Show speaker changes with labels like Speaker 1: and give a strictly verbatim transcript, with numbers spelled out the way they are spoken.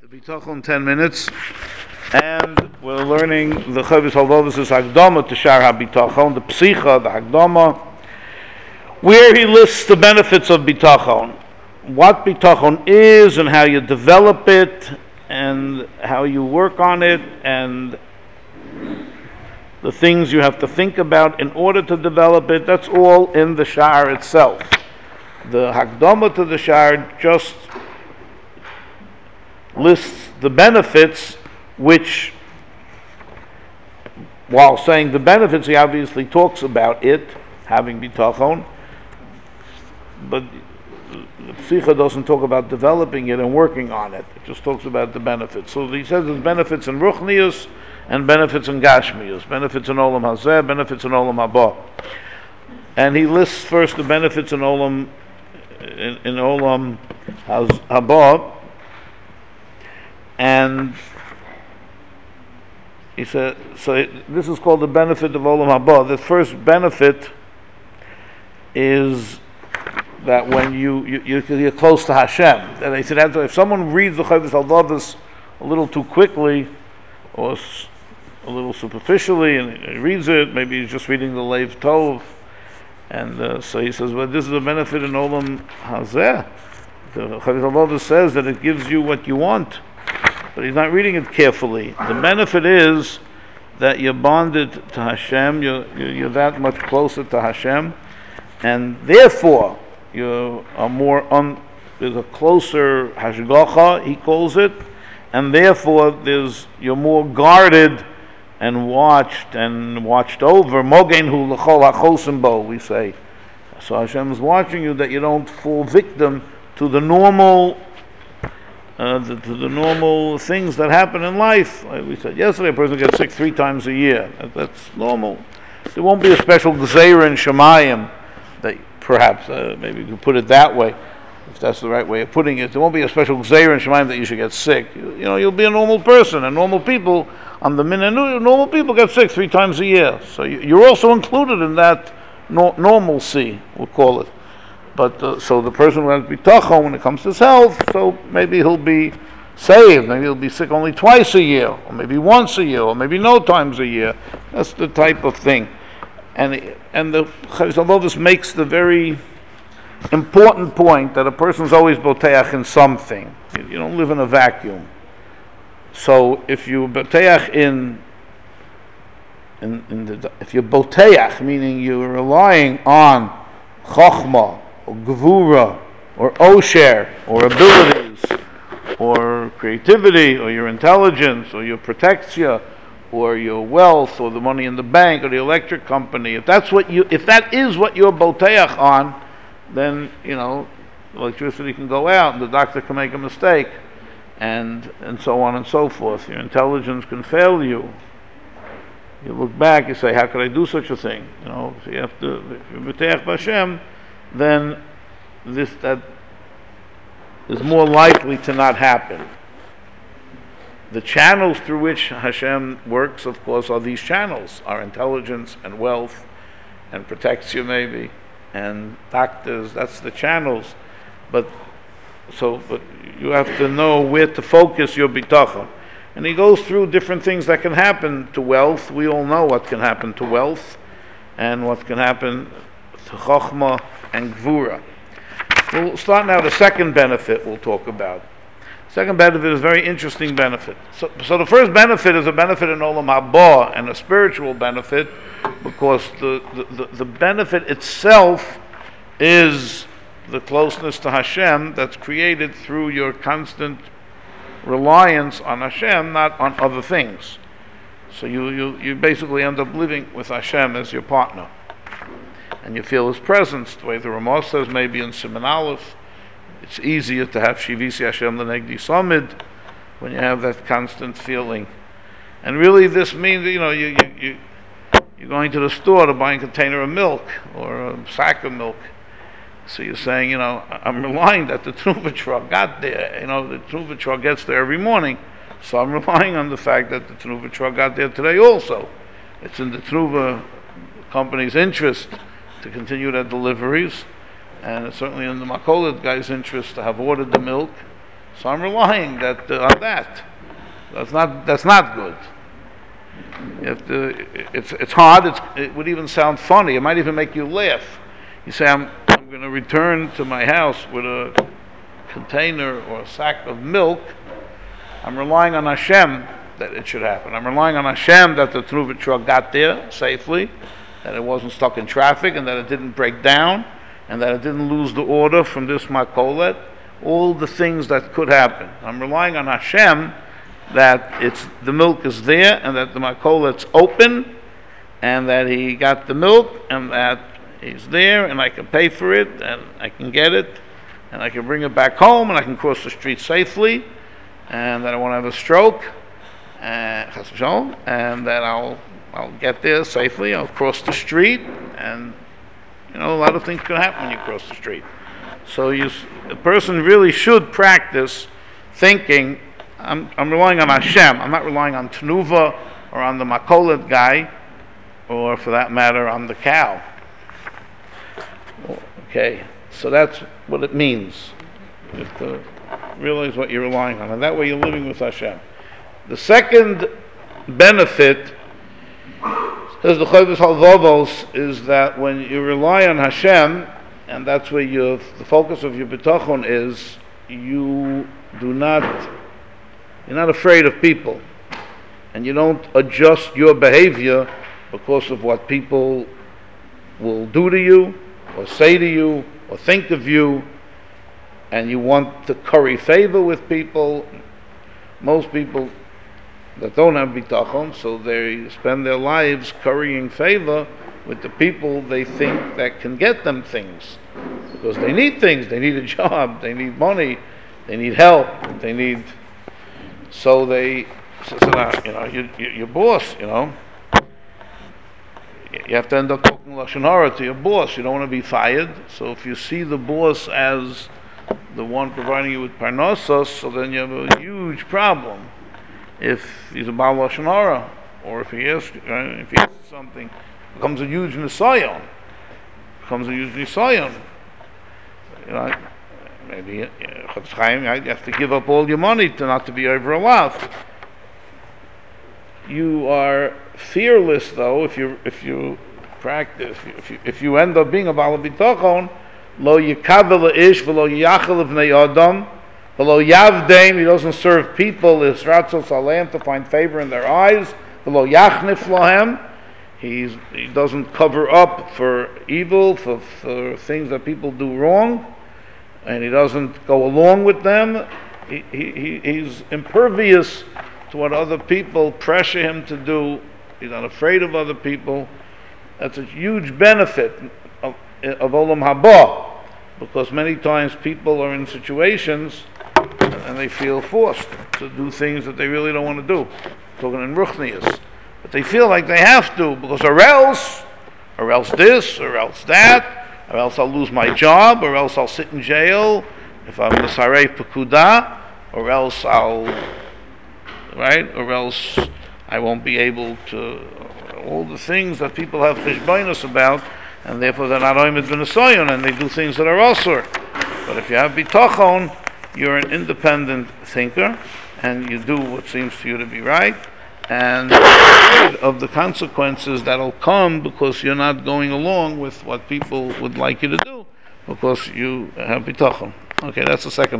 Speaker 1: The bitachon ten minutes, and we're learning the Chavis Halvovus' Hagdama to Shar HaBitachon, the Psicha, the Hagdama, where he lists the benefits of bitachon, what bitachon is and how you develop it and how you work on it and the things you have to think about in order to develop it. That's all in the Shar itself. The Hagdama to the Shar just lists the benefits, which, while saying the benefits, he obviously talks about it, having bitachon, but the Psicha doesn't talk about developing it and working on it. It just talks about the benefits. So he says there's benefits in Ruchnius and benefits in Gashmius, benefits in Olam Hazeh, benefits in Olam Haba. And he lists first the benefits in Olam in, in Olam Haba. And he said, so it, this is called the benefit of Olam Haba. The first benefit is that when you, you, you're close to Hashem. And he said, if someone reads the Chavis Halvovus a little too quickly, or a little superficially, and he reads it, maybe he's just reading the Leiv Tov, and uh, so he says, well, this is a benefit in Olam Hazeh. The Chavis Halvovus says that it gives you what you want, but he's not reading it carefully. The benefit is that you're bonded to Hashem, you're, you're that much closer to Hashem, and therefore you are more on, there's a closer hashgacha, he calls it, and therefore there's you're more guarded and watched and watched over. Mogen hu l'chol hachosim bo, we say. So Hashem is watching you that you don't fall victim to the normal Uh, the, to the normal things that happen in life. Like we said yesterday, a person gets sick three times a year. That, that's normal. There won't be a special gzeira in Shemayim that perhaps, uh, maybe you could put it that way, if that's the right way of putting it. There won't be a special gzeira in Shemayim that you should get sick. You, you know, you'll be a normal person, and normal people on the minute, normal people get sick three times a year. So you, you're also included in that no, normalcy, we'll call it. But uh, so the person who has bitachon when it comes to his health, so maybe he'll be saved. Maybe he'll be sick only twice a year, or maybe once a year, or maybe no times a year. That's the type of thing. And and the Chavis Halvovus makes the very important point that a person's always boteach in something. You, you don't live in a vacuum. So if you boteach in in, in the if you're boteach, meaning you're relying on chokhmah, or gevura, or osher, or abilities, or creativity, or your intelligence, or your protection, or your wealth, or the money in the bank, or the electric company. If that's what you, if that is what you're boteach on, then you know electricity can go out, and the doctor can make a mistake, and and so on and so forth. Your intelligence can fail you. You look back, you say, "How could I do such a thing?" You know, so you have to. If you're boteach b'Hashem, then this that is more likely to not happen. The channels through which Hashem works, of course, are these channels: our intelligence and wealth, and protects you maybe, and doctors. That's the channels. But so, but you have to know where to focus your bitachon. And he goes through different things that can happen to wealth. We all know what can happen to wealth, and what can happen to chokhmah and gvura. We'll start now the second benefit we'll talk about. Second benefit is a very interesting benefit. So, so the first benefit is a benefit in Olam Haba, and a spiritual benefit, because the, the, the, the benefit itself is the closeness to Hashem that's created through your constant reliance on Hashem, not on other things. So you, you, you basically end up living with Hashem as your partner. And you feel His presence, the way the Ramah says, maybe in Siman Aleph. It's easier to have Shivisi Hashem L'Negdi Samid when you have that constant feeling. And really this means, you know, you, you, you, you're going to the store to buy a container of milk, or a sack of milk. So you're saying, you know, I'm relying that the Tnuva truck got there. You know, the Tnuva truck gets there every morning. So I'm relying on the fact that the Tnuva truck got there today also. It's in the Tnuva company's interest to continue their deliveries, and it's certainly in the Makolet guy's interest to have ordered the milk So I'm relying that uh, on that. That's not that's not good. You have to, it's it's hard. It's, it would even sound funny. It might even make you laugh. You say, I'm I'm going to return to my house with a container or a sack of milk. I'm relying on Hashem that it should happen. I'm relying on Hashem that the Tnuva truck got there safely, that it wasn't stuck in traffic, and that it didn't break down, and that it didn't lose the order from this makolet. All the things that could happen. I'm relying on Hashem that it's the milk is there, and that the makolet's open, and that he got the milk, and that he's there, and I can pay for it, and I can get it, and I can bring it back home, and I can cross the street safely, and that I won't have a stroke, and, and that I'll I'll get there safely. I'll cross the street, and you know a lot of things can happen when you cross the street. So you, a person really should practice thinking, I'm, I'm relying on Hashem. I'm not relying on Tnuva or on the makolet guy, or for that matter, on the cow. Okay, so that's what it means. You have to realize what you're relying on, and that way you're living with Hashem. The second benefit, says the Chovos Halevavos, is that when you rely on Hashem, and that's where your, the focus of your bitachon is, you do not, you're not afraid of people, and you don't adjust your behavior because of what people will do to you, or say to you, or think of you, and you want to curry favor with people. Most people that don't have bitachon, so they spend their lives currying favor with the people they think that can get them things, because they need things. They need a job, they need money, they need help, they need, so they so, so now, you know you, you, your boss, you know you have to end up talking lashon hara to your boss. You don't want to be fired, so if you see the boss as the one providing you with parnasos, so then you have a huge problem. If he's a baal lashon hara, or if he asks, uh, if he asks something, it becomes a huge nisayon. Becomes a huge nisayon. You know, maybe you have to give up all your money to not to be over a lot. You are fearless, though, if you if you practice. If you if you end up being a baal bitachon, lo yikavel ish v'lo yachal v'nei adam. V'lo yavdeim, he doesn't serve people, is ratzos aleim, to find favor in their eyes. V'lo yachnif lahem, he's, he doesn't cover up for evil, for, for things that people do wrong, and he doesn't go along with them. He, he, he's impervious to what other people pressure him to do. He's not afraid of other people. That's a huge benefit of, of Olam Haba, because many times people are in situations and they feel forced to do things that they really don't want to do. Talking in Ruchnius. But they feel like they have to, because or else, or else this, or else that, or else I'll lose my job, or else I'll sit in jail if I'm Nisarei Pekuda, or else I'll, right, or else I won't be able to, all the things that people have cheshbonos about, and therefore they're not oimed b'nesoyon, and they do things that are asur. But if you have bitachon, you're an independent thinker, and you do what seems to you to be right, and you're afraid of the consequences that'll come because you're not going along with what people would like you to do, because you have bitachon. Okay, that's the second.